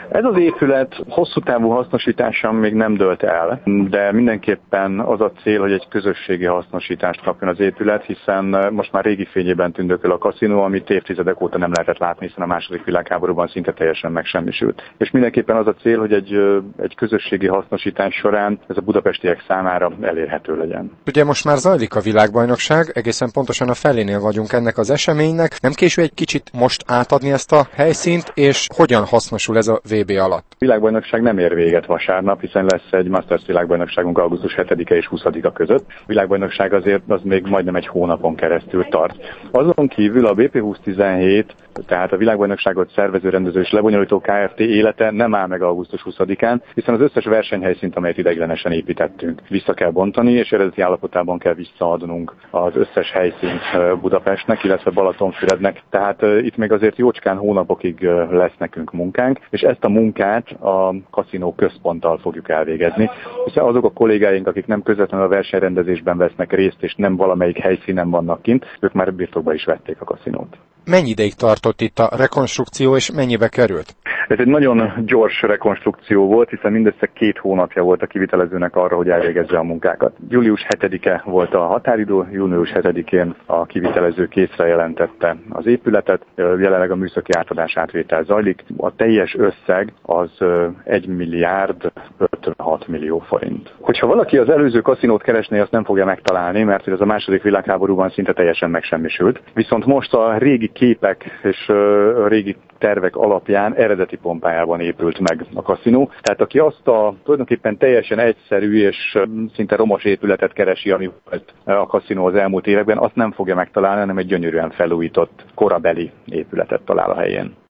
Ez az épület hosszú távú hasznosítása még nem dőlt el, de mindenképpen az a cél, hogy egy közösségi hasznosítást kapjon az épület, hiszen most már régi fényében tündököl a kaszinó, amit évtizedek óta nem lehetett látni, hiszen a második világháborúban szinte teljesen megsemmisült. És mindenképpen az a cél, hogy egy közösségi hasznosítás során ez a budapestiek számára elérhető legyen. Ugye most már zajlik a világbajnokság, egészen pontosan a felénél vagyunk ennek az eseménynek. Nem késő egy kicsit most átadni ezt a helyszínt, és hogyan hasznosul ez a VB alatt? A világbajnokság nem ér véget vasárnap, hiszen lesz egy Masters világbajnokságunk augusztus 7-e és 20-a között. A világbajnokság azért az még majdnem egy hónapon keresztül tart. Azon kívül a BP 2017, tehát a világbajnokságot szervező, rendező és lebonyolító Kft. Élete nem áll meg augusztus 20-án, hiszen az összes versenyhelyszínt, amelyet ideiglenesen építettünk, vissza kell bontani, és eredeti állapotában kell visszaadnunk az összes helyszínt Budapestnek, illetve Balatonfürednek. Tehát itt még azért jócskán hónapokig lesz nekünk munkánk, és ezt a munkát a kaszinó központtal fogjuk elvégezni, hiszen azok a kollégáink, akik nem közvetlenül a versenyrendezésben vesznek részt, és nem valamelyik helyszínen vannak kint, ők már birtokba is vették a kaszinót. Mennyi ideig tartott itt a rekonstrukció, és mennyibe került? Ez egy nagyon gyors rekonstrukció volt, hiszen mindössze 2 hónapja volt a kivitelezőnek arra, hogy elvégezze a munkákat. Július 7-e volt a határidő, június 7-én a kivitelező készre jelentette az épületet, jelenleg a műszaki átadás átvétel zajlik. A teljes összeg az 1 milliárd 56 millió forint. Hogyha valaki az előző kaszinót keresné, azt nem fogja megtalálni, mert ez a második világháborúban szinte teljesen megsemmisült. Viszont most a régi képek és a régi tervek alapján eredeti pompájában épült meg a kaszinó. Tehát aki azt a tulajdonképpen teljesen egyszerű és szinte romos épületet keresi, ami volt a kaszinó az elmúlt években, azt nem fogja megtalálni, hanem egy gyönyörűen felújított korabeli épületet talál a helyén.